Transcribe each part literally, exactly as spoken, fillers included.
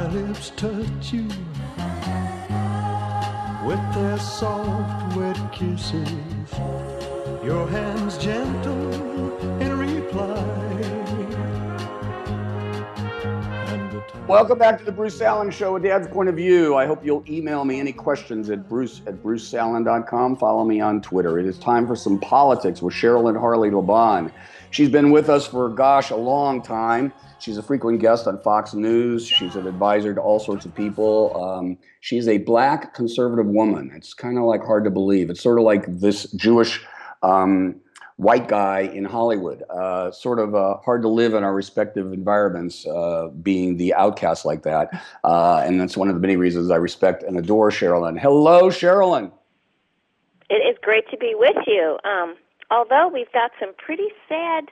My lips touch you with their soft, wet kisses. Your hands gentle in reply. Welcome back to the Bruce Allen Show, A Dad's Point of View. I hope you'll email me any questions at bruce at bruce allen dot com. Follow me on Twitter. It is time for some politics with Sherilyn Harley LeBon. She's been with us for, gosh, a long time. She's a frequent guest on Fox News. She's an advisor to all sorts of people. Um, she's a black conservative woman. It's kind of like hard to believe. It's sort of like this Jewish um, white guy in Hollywood. Uh, sort of uh, hard to live in our respective environments, uh, being the outcast like that. Uh, and that's one of the many reasons I respect and adore Sherilyn. Hello, Sherilyn. It is great to be with you. Um, although we've got some pretty sad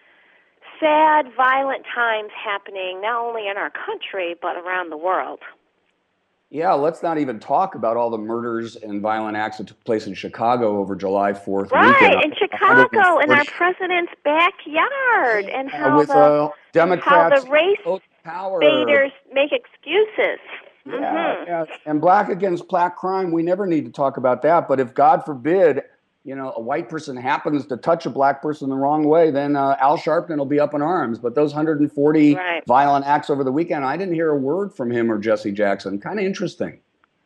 sad, violent times happening not only in our country but around the world. Yeah, let's not even talk about all the murders and violent acts that took place in Chicago over July fourth right, weekend. Right, in Chicago, in our president's backyard, and how with, the uh, Democrats how the race power. baiters make excuses. Yeah, mm-hmm. yeah, and black against black crime, we never need to talk about that. But if, God forbid, you know, a white person happens to touch a black person the wrong way, then uh, Al Sharpton will be up in arms. But those one hundred forty right. violent acts over the weekend, I didn't hear a word from him or Jesse Jackson. Kind of interesting.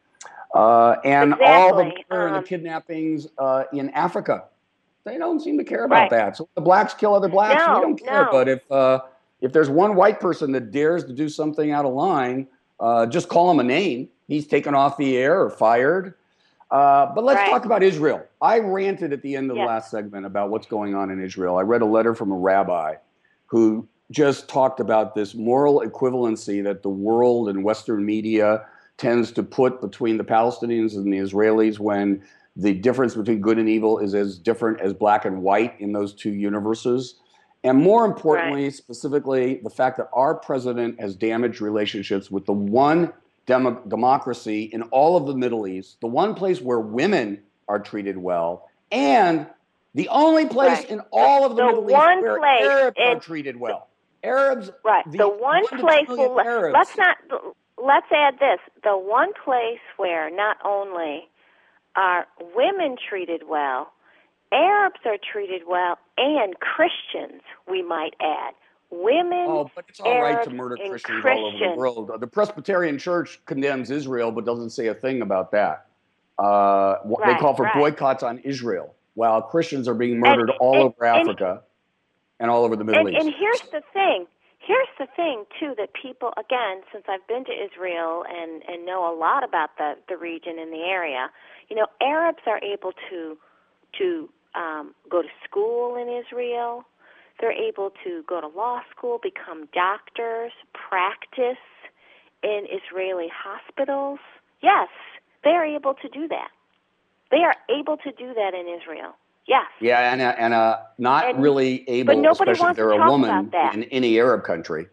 Uh, and exactly. all the murder um, and the kidnappings uh, in Africa, they don't seem to care about right. that. So the blacks kill other blacks, no, we don't care. No. But if uh, if there's one white person that dares to do something out of line, uh, just call him a name. He's taken off the air or fired. Uh, but let's right. talk about Israel. I ranted at the end of yes. the last segment about what's going on in Israel. I read a letter from a rabbi who just talked about this moral equivalency that the world and Western media tends to put between the Palestinians and the Israelis, when the difference between good and evil is as different as black and white in those two universes. And more importantly, right. specifically, the fact that our president has damaged relationships with the one Demo- democracy in all of the Middle East, the one place where women are treated well, and the only place right. in all of the, the Middle one East where place Arabs in, are treated well. Arabs, right? The, the one, one place. Well, Arabs. Let's not. Let's add this: the one place where not only are women treated well, Arabs are treated well, and Christians, we might add. Women, oh, but it's all Arabs, right to murder Christians Christian. all over the world. The Presbyterian Church condemns Israel, but doesn't say a thing about that. Uh, right, they call for right. boycotts on Israel, while Christians are being murdered and, all and, over Africa and, and all over the Middle and, East. And here's the thing. Here's the thing, too, that people, again, since I've been to Israel and, and know a lot about the, the region and the area, you know, Arabs are able to to um, go to school in Israel. They're able to go to law school, become doctors, practice in Israeli hospitals. Yes, they are able to do that. They are able to do that in Israel. Yes. Yeah, and uh, and uh, not and, really able, but nobody especially if wants they're to a talk woman about that. in any Arab country.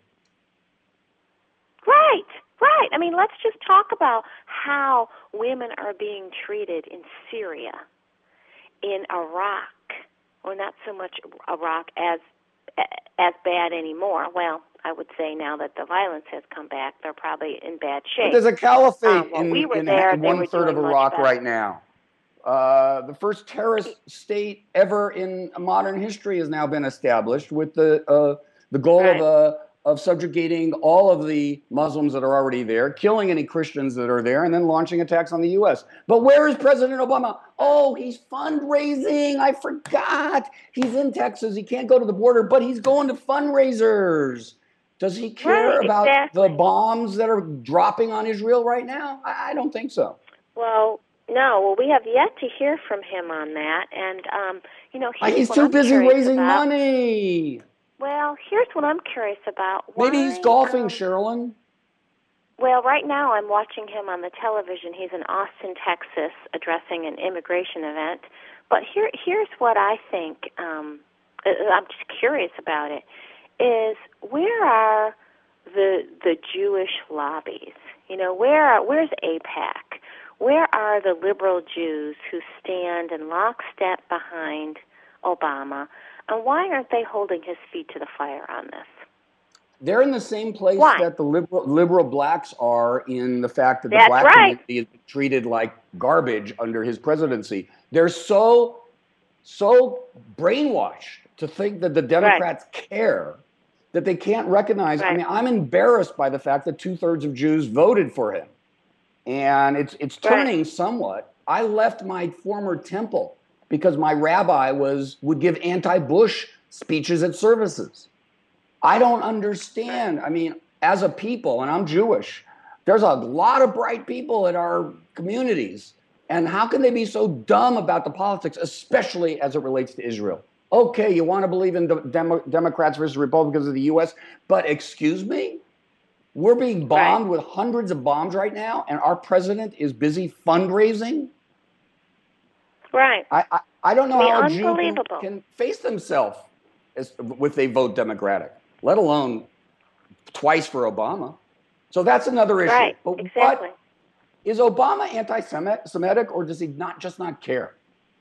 Right, right. I mean, let's just talk about how women are being treated in Syria, in Iraq, or not so much Iraq as as bad anymore. Well, I would say now that the violence has come back, they're probably in bad shape. But there's a caliphate um, in, we were in, there, in they one were third of doing Iraq much right now. Uh, the first terrorist state ever in modern history has now been established, with the uh, the goal right. of uh, of subjugating all of the Muslims that are already there, killing any Christians that are there, and then launching attacks on the U S. But where is President Obama? Oh, he's fundraising. I forgot. He's in Texas. He can't go to the border, but he's going to fundraisers. Does he care right, about exactly. the bombs that are dropping on Israel right now? I, I don't think so. Well, no. Well, we have yet to hear from him on that. And, um, you know, here's he's what too I'm busy curious raising about. money. Well, here's what I'm curious about. Maybe Why, he's golfing, um, Sherilyn. Well, right now I'm watching him on the television. He's in Austin, Texas, addressing an immigration event. But here, here's what I think. Um, I'm just curious about it. Is where are the the Jewish lobbies? You know, where are, where's AIPAC? Where are the liberal Jews who stand in lockstep behind Obama? And why aren't they holding his feet to the fire on this? They're in the same place Why? that the liberal, liberal blacks are in the fact that the That's black right. community is treated like garbage under his presidency. They're so, so brainwashed to think that the Democrats right. care that they can't recognize. Right. I mean, I'm embarrassed by the fact that two thirds of Jews voted for him. And it's, it's turning right. somewhat. I left my former temple because my rabbi was, would give anti-Bush speeches at services. I don't understand. I mean, as a people, and I'm Jewish, there's a lot of bright people in our communities. And how can they be so dumb about the politics, especially as it relates to Israel? Okay, you want to believe in the Demo- Democrats versus Republicans of the U S, but excuse me? We're being bombed right. with hundreds of bombs right now, and our president is busy fundraising? Right. I, I, I don't know how a Jew can, unbelievable. can face themselves as, if they vote Democratic, let alone twice for Obama. So that's another issue. Right, but exactly. What, is Obama anti-Semitic, or does he not just not care?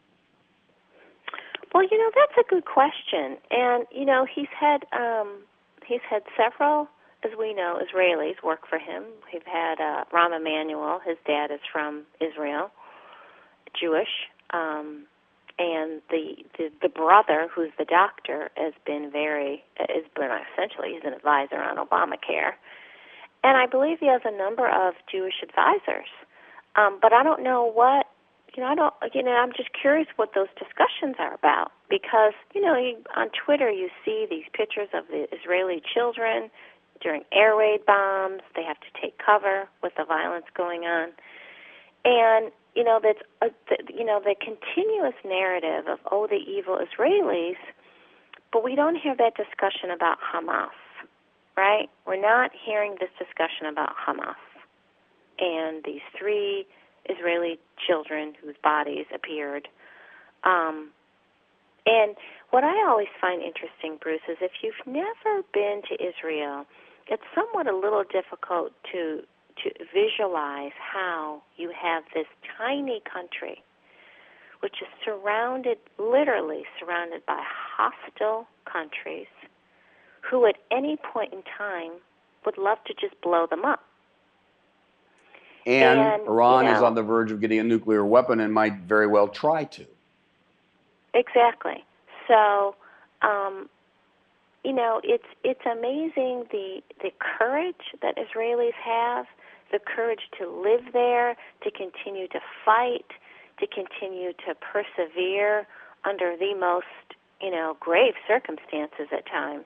Well, you know, that's a good question. And, you know, he's had um, he's had several, as we know, Israelis work for him. We've had uh, Rahm Emanuel. His dad is from Israel, Jewish. Um, and the, the the brother, who's the doctor, has been very, has been essentially, he's an advisor on Obamacare. And I believe he has a number of Jewish advisors. Um, but I don't know what, you know, I don't, you know, I'm just curious what those discussions are about. Because, you know, you, on Twitter you see these pictures of the Israeli children during air raid bombs. They have to take cover with the violence going on. And, you know, that's, uh, the, you know, the continuous narrative of, oh, the evil Israelis, but we don't hear that discussion about Hamas, right? We're not hearing this discussion about Hamas and these three Israeli children whose bodies appeared. Um, and what I always find interesting, Bruce, is if you've never been to Israel, it's somewhat a little difficult to to visualize how you have this tiny country which is surrounded, literally surrounded by hostile countries who at any point in time would love to just blow them up. And, and Iran you know, is on the verge of getting a nuclear weapon and might very well try to. Exactly. So, um, you know, it's it's amazing the the courage that Israelis have, the courage to live there, to continue to fight, to continue to persevere under the most, you know, grave circumstances at times.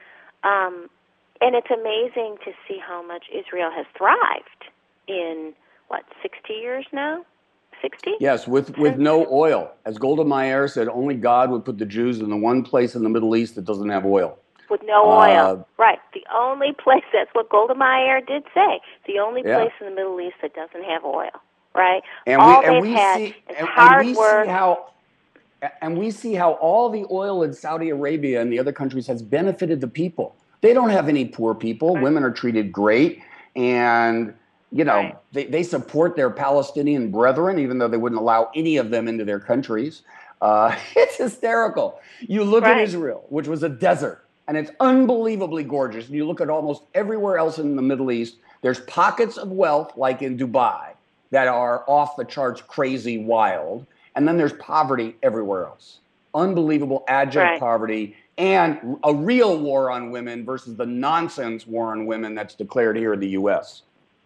Um, and it's amazing to see how much Israel has thrived in, what, sixty years now? sixty? Yes, with, with no oil. As Golda Meir said, only God would put the Jews in the one place in the Middle East that doesn't have oil. With no Uh, oil. Right. The only place, that's what Golda Meir did say, the only Yeah. place in the Middle East that doesn't have oil. Right? And all we and they've we had see is and, hard and we work. see how and we see how all the oil in Saudi Arabia and the other countries has benefited the people. They don't have any poor people. Right. Women are treated great, and you know Right. they, they support their Palestinian brethren, even though they wouldn't allow any of them into their countries. Uh, it's hysterical. You look Right. at Israel, which was a desert, and it's unbelievably gorgeous. And you look at almost everywhere else in the Middle East, there's pockets of wealth, like in Dubai, that are off the charts, crazy, wild. And then there's poverty everywhere else. Unbelievable, abject Right. poverty, and a real war on women versus the nonsense war on women that's declared here in the U S.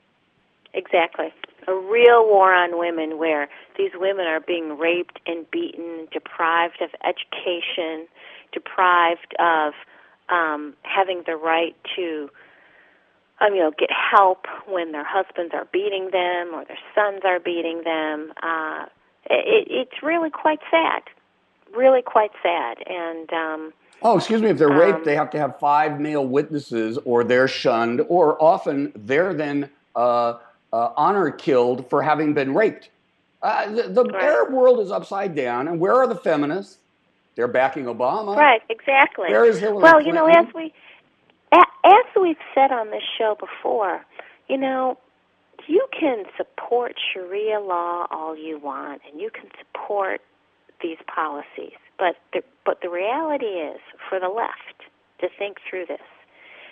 Exactly. A real war on women where these women are being raped and beaten, deprived of education, deprived of um, having the right to Um, you know, get help when their husbands are beating them or their sons are beating them. Uh, it, it's really quite sad, really quite sad. And um, Oh, excuse me, if they're raped, Um, they have to have five male witnesses, or they're shunned, or often they're then uh, uh, honor killed for having been raped. Uh, the the Right. Arab world is upside down, and where are the feminists? They're backing Obama. right, exactly. Where is Hillary Well, you know, Clinton? as we a- as we've said on this show before, you know, you can support Sharia law all you want, and you can support these policies, but the, but the reality is, for the left, to think through this,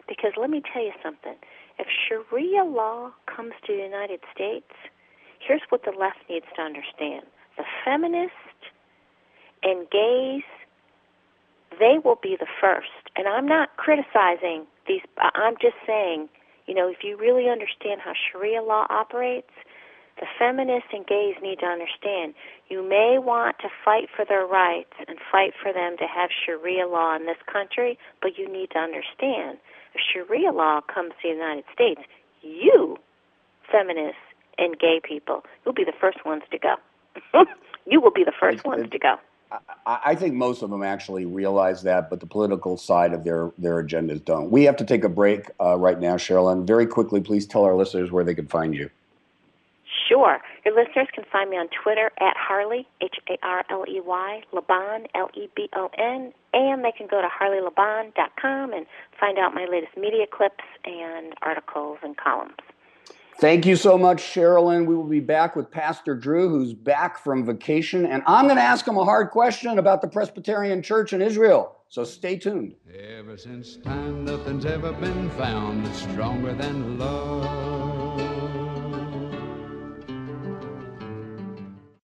Because let me tell you something. If Sharia law comes to the United States, here's what the left needs to understand. The feminists and gays, they will be the first. And I'm not criticizing these. I'm just saying, you know, if you really understand how Sharia law operates, the feminists and gays need to understand you may want to fight for their rights and fight for them to have Sharia law in this country, but you need to understand if Sharia law comes to the United States, you, feminists and gay people, you'll be the first ones to go. You will be the first it, ones it, to go. I, I think most of them actually realize that, but the political side of their, their agendas don't. We have to take a break uh, right now, Sherilyn. Very quickly, please tell our listeners where they can find you. Sure. Your listeners can find me on Twitter at Harley, H A R L E Y, Lebon, L E B O N, and they can go to harley lebon dot com and find out my latest media clips and articles and columns. Thank you so much, Sherilyn. We will be back with Pastor Drew, who's back from vacation, and I'm going to ask him a hard question about the Presbyterian Church in Israel. So stay tuned. Ever since time, nothing's ever been found that's stronger than love.